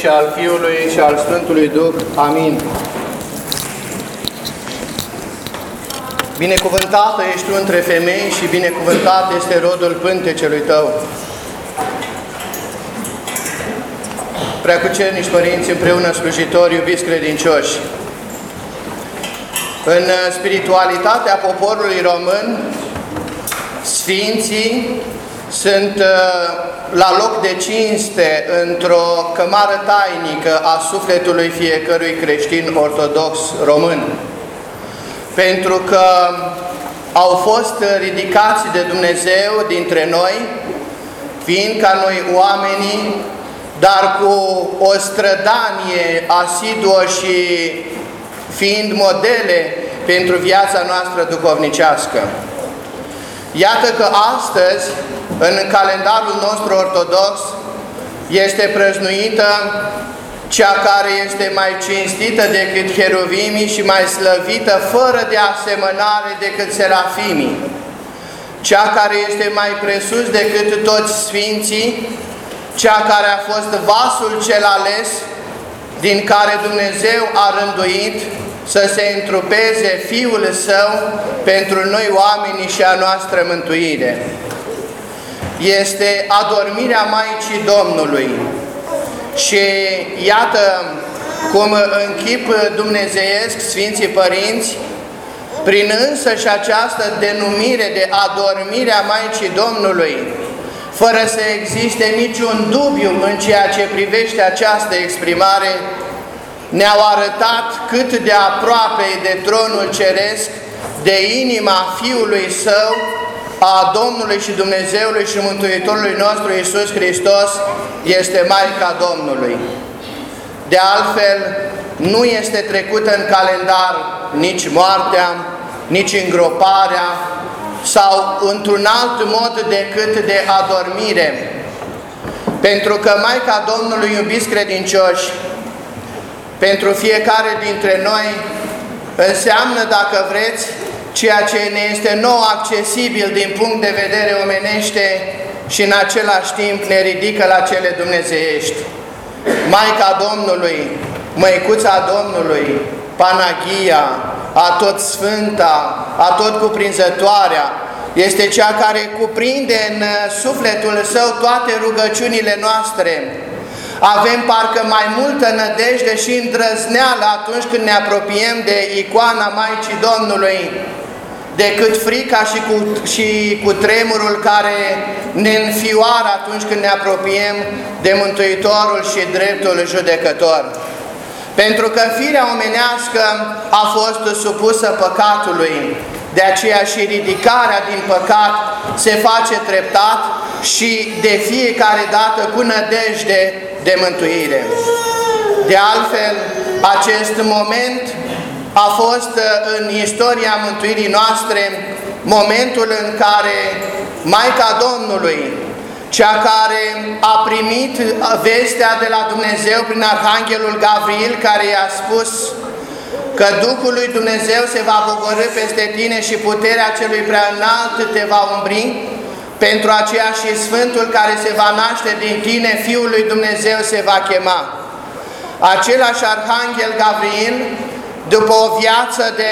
și al Fiului și al Sfântului Duh. Amin. Binecuvântată ești tu între femei și binecuvântat este rodul pântecelui tău. Preacucernici părinți, împreună slujitori, iubiți credincioși, în spiritualitatea poporului român, sfinții sunt la loc de cinste într-o cămară tainică a sufletului fiecărui creștin ortodox român. Pentru că au fost ridicați de Dumnezeu dintre noi, fiind ca noi oamenii, dar cu o strădanie asiduă și fiind modele pentru viața noastră duhovnicească. Iată că astăzi, în calendarul nostru ortodox, este prăznuită cea care este mai cinstită decât cheruvimii și mai slăvită fără de asemănare decât serafimii, cea care este mai presus decât toți sfinții, cea care a fost vasul cel ales din care Dumnezeu a rânduit să se întrupeze Fiul Său pentru noi oamenii și a noastră mântuire. Este adormirea Maicii Domnului. Și iată cum în chip dumnezeiesc Sfinții Părinți, prin însăși această denumire de adormirea Maicii Domnului, fără să existe niciun dubiu în ceea ce privește această exprimare, ne-au arătat cât de aproape de tronul ceresc, de inima Fiului Său, a Domnului și Dumnezeului și Mântuitorului nostru Iisus Hristos, este Maica Domnului. De altfel, nu este trecută în calendar nici moartea, nici îngroparea, sau într-un alt mod decât de adormire. Pentru că Maica Domnului, iubiți credincioși, pentru fiecare dintre noi înseamnă, dacă vreți, ceea ce ne este nou accesibil din punct de vedere omenește și în același timp ne ridică la cele dumnezeiești. Maica Domnului, Măicuța Domnului, Panaghia, Atot Sfânta, Atot Cuprinzătoarea, este cea care cuprinde în sufletul său toate rugăciunile noastre. Avem parcă mai multă nădejde și îndrăzneală atunci când ne apropiem de icoana Maicii Domnului, decât frica și cu tremurul care ne înfioară atunci când ne apropiem de Mântuitorul și dreptul judecător. Pentru că firea omenească a fost supusă păcatului, de aceea și ridicarea din păcat se face treptat și de fiecare dată cu nădejde de mântuire. De altfel, acest moment a fost în istoria mântuirii noastre momentul în care Maica Domnului, cea care a primit vestea de la Dumnezeu prin Arhanghelul Gavril, care i-a spus că Duhul lui Dumnezeu se va pogorî peste tine și puterea celui preaînalt te va umbri, pentru aceea și Sfântul care se va naște din tine, Fiul lui Dumnezeu se va chema. Același Arhanghel Gavril, după o viață de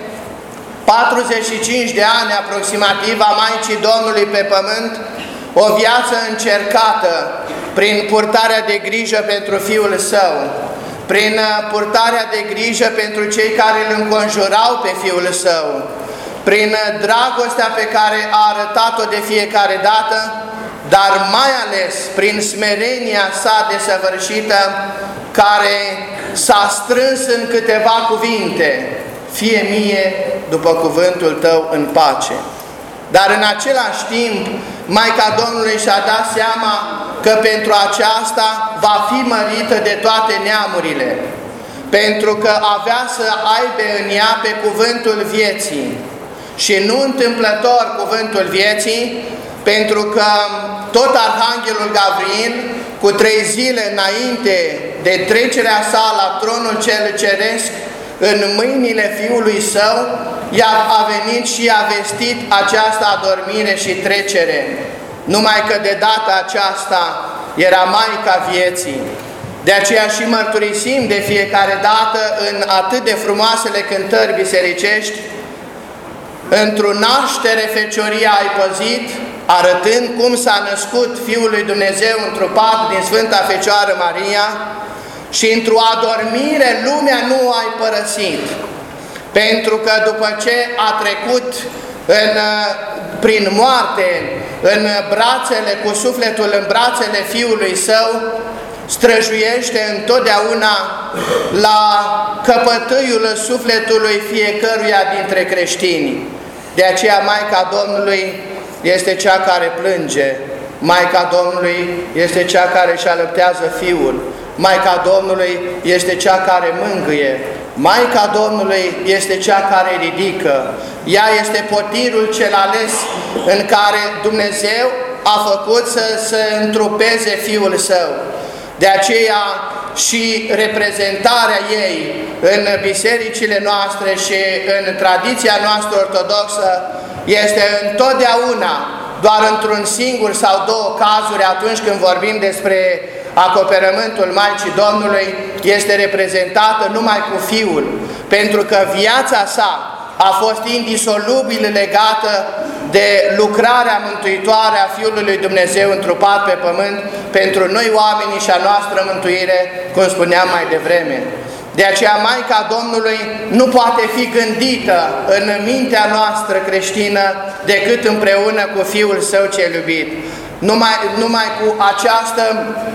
45 de ani aproximativ a Maicii Domnului pe pământ, o viață încercată prin purtarea de grijă pentru Fiul Său, prin purtarea de grijă pentru cei care îl înconjurau pe Fiul Său, prin dragostea pe care a arătat-o de fiecare dată, dar mai ales prin smerenia sa desăvârșită, care s-a strâns în câteva cuvinte: fie mie după cuvântul tău în pace. Dar în același timp, Maica Domnului și-a dat seama că pentru aceasta va fi mărită de toate neamurile, pentru că avea să aibă în ea pe cuvântul vieții. Și nu întâmplător cuvântul vieții, pentru că tot Arhanghelul Gavril, cu 3 zile înainte de trecerea sa la tronul cel ceresc, în mâinile Fiului Său, a venit și a vestit această adormire și trecere. Numai că de data aceasta era Maica vieții, De aceea și mărturisim de fiecare dată în atât de frumoasele cântări bisericești, într-o naștere fecioria ai păzit, arătând cum s-a născut Fiul lui Dumnezeu întrupat din Sfânta Fecioară Maria, și într-o adormire lumea nu o ai părăsit. Pentru că după ce a trecut prin moarte, în brațele, cu sufletul în brațele Fiului Său, străjuiește întotdeauna la căpătâiul sufletului fiecăruia dintre creștini. De aceea Maica Domnului este cea care plânge, Maica Domnului este cea care își alăptează Fiul, Maica Domnului este cea care mângâie, Maica Domnului este cea care ridică. Ea este potirul cel ales în care Dumnezeu a făcut să se întrupeze Fiul Său. De aceea și reprezentarea ei în bisericile noastre și în tradiția noastră ortodoxă este întotdeauna, doar într-un singur sau două cazuri, atunci când vorbim despre acoperământul Maicii Domnului, este reprezentată numai cu Fiul, pentru că viața sa a fost indisolubil legată de lucrarea mântuitoare a Fiului lui Dumnezeu întrupat pe pământ pentru noi oamenii și a noastră mântuire, cum spuneam mai devreme. De aceea Maica Domnului nu poate fi gândită în mintea noastră creștină decât împreună cu Fiul Său cel iubit. Numai cu această,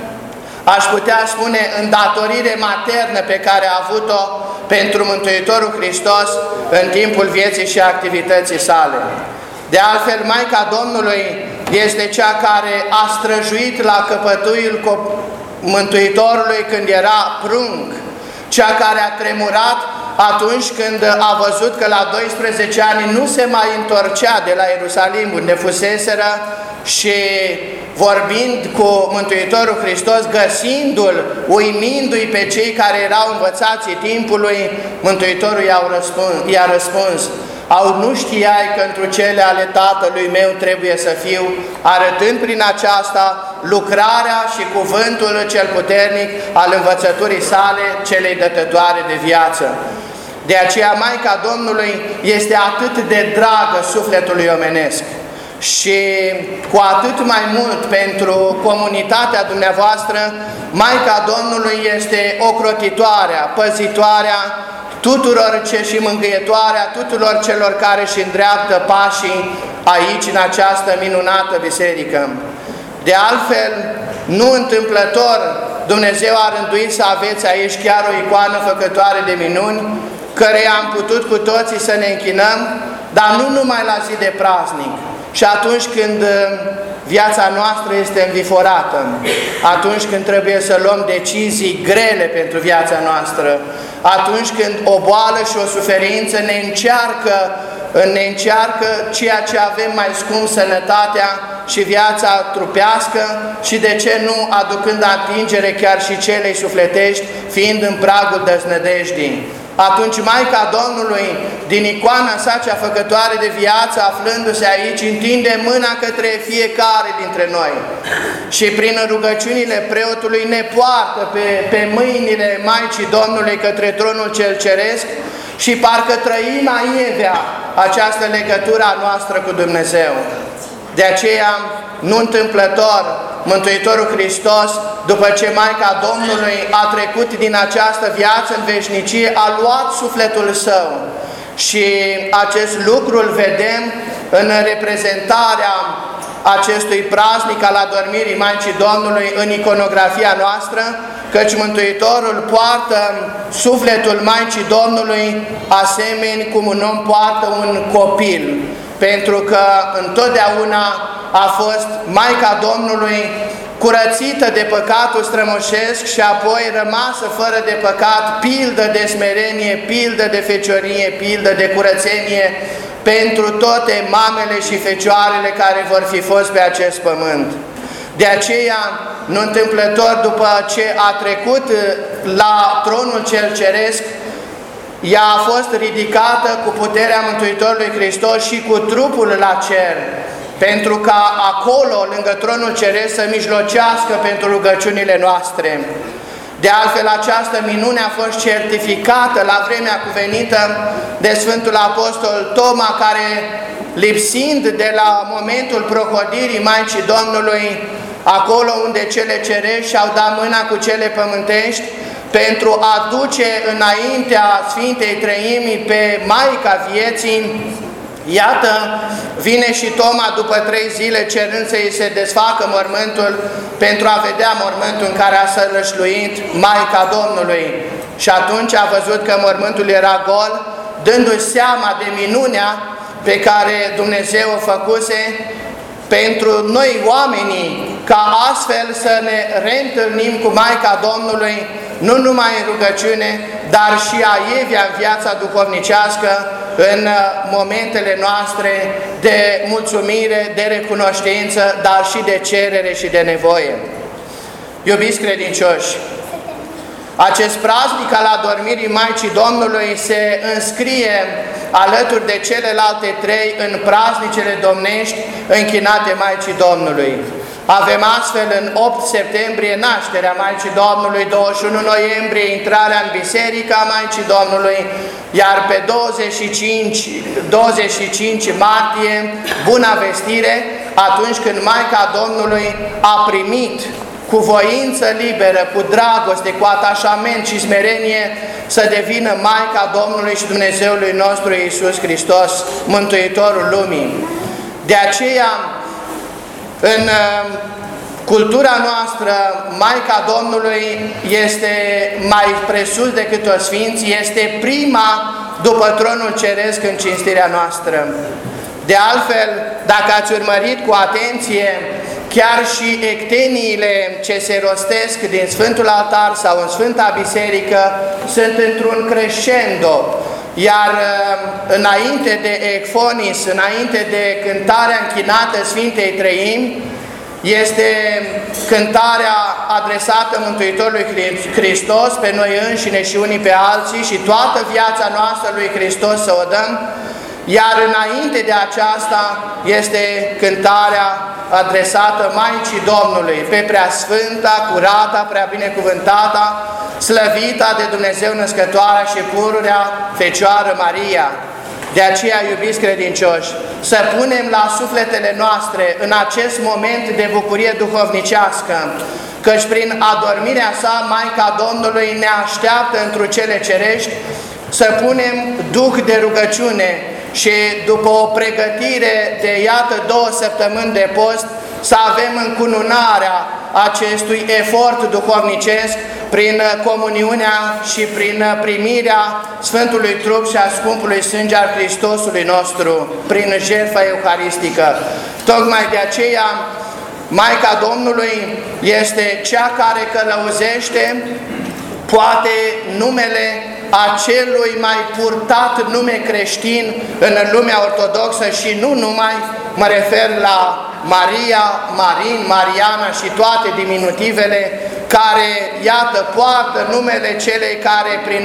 aș putea spune, îndatorire maternă pe care a avut-o pentru Mântuitorul Hristos în timpul vieții și activității sale. De altfel, Maica Domnului este cea care a străjuit la căpătuiul Mântuitorului când era prunc, cea care a tremurat atunci când a văzut că la 12 ani nu se mai întorcea de la Ierusalim, unde fuseseră, și vorbind cu Mântuitorul Hristos, găsindu-L, uimindu-i pe cei care erau învățații timpului, Mântuitorul i-a răspuns: nu știai că întru cele ale Tatălui meu trebuie să fiu, arătând prin aceasta lucrarea și cuvântul cel puternic al învățăturii sale, celei dătătoare de viață. De aceea Maica Domnului este atât de dragă sufletului omenesc și cu atât mai mult pentru comunitatea dumneavoastră, Maica Domnului este ocrotitoarea, păzitoarea tuturor și mângâietoarea tuturor celor care își îndreaptă pașii aici, în această minunată biserică. De altfel, nu întâmplător, Dumnezeu a rânduit să aveți aici chiar o icoană făcătoare de minuni, căreia am putut cu toții să ne închinăm, dar nu numai la zi de praznic, și atunci când viața noastră este înviforată, atunci când trebuie să luăm decizii grele pentru viața noastră, atunci când o boală și o suferință ne încearcă ceea ce avem mai scump, sănătatea și viața trupească, și de ce nu aducând atingere chiar și celei sufletești, fiind în pragul deznădejdii. Atunci Maica Domnului, din icoana sa cea făcătoare de viață, aflându-se aici, întinde mâna către fiecare dintre noi și prin rugăciunile preotului ne poartă pe mâinile Maicii Domnului către tronul cel ceresc și parcă trăim aievea această legătură a noastră cu Dumnezeu. De aceea, nu întâmplător, Mântuitorul Hristos, după ce Maica Domnului a trecut din această viață în veșnicie, a luat sufletul Său. Și acest lucru îl vedem în reprezentarea acestui praznic al adormirii Maicii Domnului în iconografia noastră, căci Mântuitorul poartă sufletul Maicii Domnului asemeni cum un om poartă un copil, pentru că întotdeauna a fost Maica Domnului curățită de păcatul strămoșesc și apoi rămasă fără de păcat, pildă de smerenie, pildă de feciorie, pildă de curățenie pentru toate mamele și fecioarele care vor fi fost pe acest pământ. De aceea, nu întâmplător, după ce a trecut la tronul cel ceresc, ea a fost ridicată cu puterea Mântuitorului Hristos și cu trupul la cer, pentru ca acolo, lângă tronul ceresc, să mijlocească pentru rugăciunile noastre. De altfel, această minune a fost certificată la vremea cuvenită de Sfântul Apostol Toma, care, lipsind de la momentul procodirii Maicii Domnului, acolo unde cele cerești și-au dat mâna cu cele pământești, pentru a duce înaintea Sfintei Treimii pe Maica Vieții, iată, vine și Toma după 3 zile cerând să-i se desfacă mormântul pentru a vedea mormântul în care a sălășluit Maica Domnului. Și atunci a văzut că mormântul era gol, dându-și seama de minunea pe care Dumnezeu o făcuse pentru noi oamenii, ca astfel să ne reîntâlnim cu Maica Domnului, nu numai în rugăciune, dar și aievea în viața duhovnicească, în momentele noastre de mulțumire, de recunoștință, dar și de cerere și de nevoie. Iubiți credincioși, acest praznic al adormirii Maicii Domnului se înscrie alături de celelalte 3 în praznicele domnești închinate Maicii Domnului. Avem astfel în 8 septembrie nașterea Maicii Domnului, 21 noiembrie intrarea în biserică a Maicii Domnului, iar pe 25 martie Buna Vestire, atunci când Maica Domnului a primit cu voință liberă, cu dragoste, cu atașament și smerenie, să devină Maica Domnului și Dumnezeului nostru Iisus Hristos, Mântuitorul lumii. De aceea, în cultura noastră, Maica Domnului este mai presus decât toți sfinții, este prima după tronul ceresc în cinstirea noastră. De altfel, dacă ați urmărit cu atenție, chiar și ecteniile ce se rostesc din Sfântul Altar sau în Sfânta Biserică sunt într-un crescendo, iar înainte de ecfonis, înainte de cântarea închinată Sfintei Treimi, este cântarea adresată Mântuitorului Hristos pe noi înșine și unii pe alții și toată viața noastră lui Hristos să o dăm, iar înainte de aceasta este cântarea adresată Maicii Domnului, pe Preasfânta, curata, prea binecuvântata, slăvita de Dumnezeu născătoarea și pururea Fecioară Maria. De aceea, iubiți credincioși, să punem la sufletele noastre în acest moment de bucurie duhovnicească, căci prin adormirea sa, Maica Domnului ne așteaptă întru cele cerești, să punem duh de rugăciune și după o pregătire de, iată, 2 săptămâni de post, să avem încununarea acestui efort duhovnicesc prin comuniunea și prin primirea Sfântului Trup și a Scumpului Sânge al Hristosului nostru, prin jertfa euharistică. Tocmai de aceea, Maica Domnului este cea care călăuzește, poate, numele acelui mai purtat nume creștin în lumea ortodoxă și nu numai, mă refer la Maria, Marin, Mariana și toate diminutivele care, iată, poartă numele celei care prin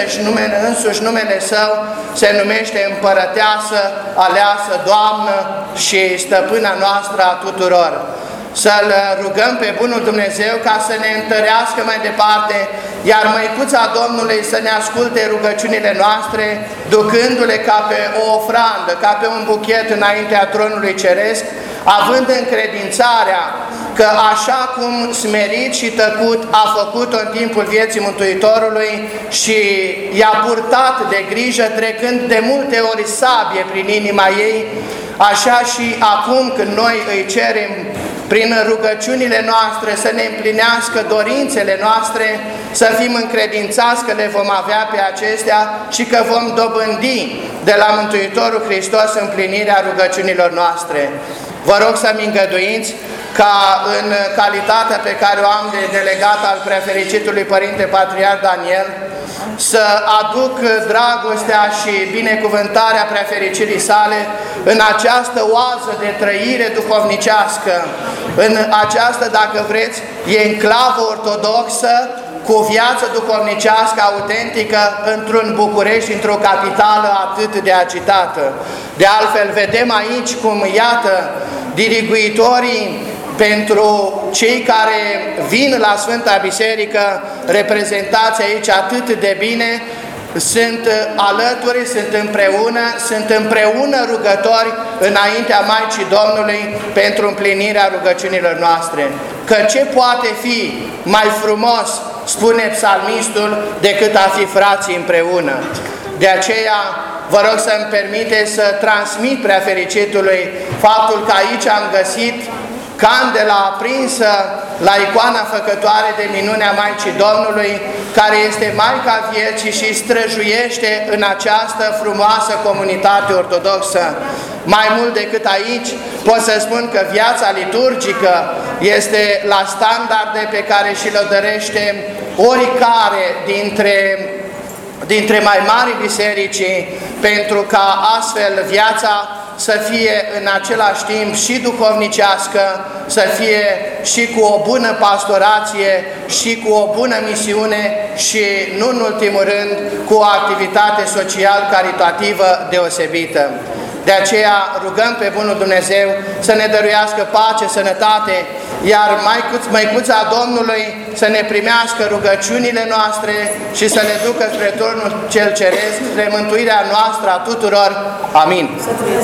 însuși numele său se numește Împărăteasă, Aleasă, Doamnă și Stăpâna noastră a tuturor. Să-L rugăm pe Bunul Dumnezeu ca să ne întărească mai departe, iar Măicuța Domnului să ne asculte rugăciunile noastre, ducându-le ca pe o ofrandă, ca pe un buchet înaintea tronului ceresc, având încredințarea că așa cum smerit și tăcut a făcut-o în timpul vieții Mântuitorului și i-a purtat de grijă, trecând de multe ori sabie prin inima ei, așa și acum când noi îi cerem prin rugăciunile noastre să ne împlinească dorințele noastre, să fim încredințați că le vom avea pe acestea și că vom dobândi de la Mântuitorul Hristos împlinirea rugăciunilor noastre. Vă rog să-mi îngăduiți ca în calitatea pe care o am de delegat al Preafericitului Părinte Patriarh Daniel, să aduc dragostea și binecuvântarea Preafericirii sale în această oază de trăire duhovnicească, în această, dacă vreți, enclavă ortodoxă, cu viață duhovnicească autentică într-un București, într-o capitală atât de agitată. De altfel, vedem aici cum, iată, diriguitorii pentru cei care vin la Sfânta Biserică, reprezentați aici atât de bine, sunt alături, sunt împreună rugători înaintea Maicii Domnului pentru împlinirea rugăciunilor noastre. Că ce poate fi mai frumos, spune psalmistul, decât a fi frații împreună. De aceea vă rog să-mi permiteți să transmit preafericitului faptul că aici am găsit candela aprinsă la icoana făcătoare de minunea Maicii Domnului, care este Maica Vieții și străjuiește în această frumoasă comunitate ortodoxă. Mai mult decât aici, pot să spun că viața liturgică este la standarde pe care și le dorește oricare dintre mai mari biserici, pentru ca astfel viața să fie în același timp și duhovnicească, să fie și cu o bună pastorație și cu o bună misiune și, nu în ultimul rând, cu o activitate social-caritativă deosebită. De aceea rugăm pe Bunul Dumnezeu să ne dăruiască pace, sănătate, iar Măicuța Domnului să ne primească rugăciunile noastre și să ne ducă spre turnul cel ceresc, spre mântuirea noastră a tuturor. Amin.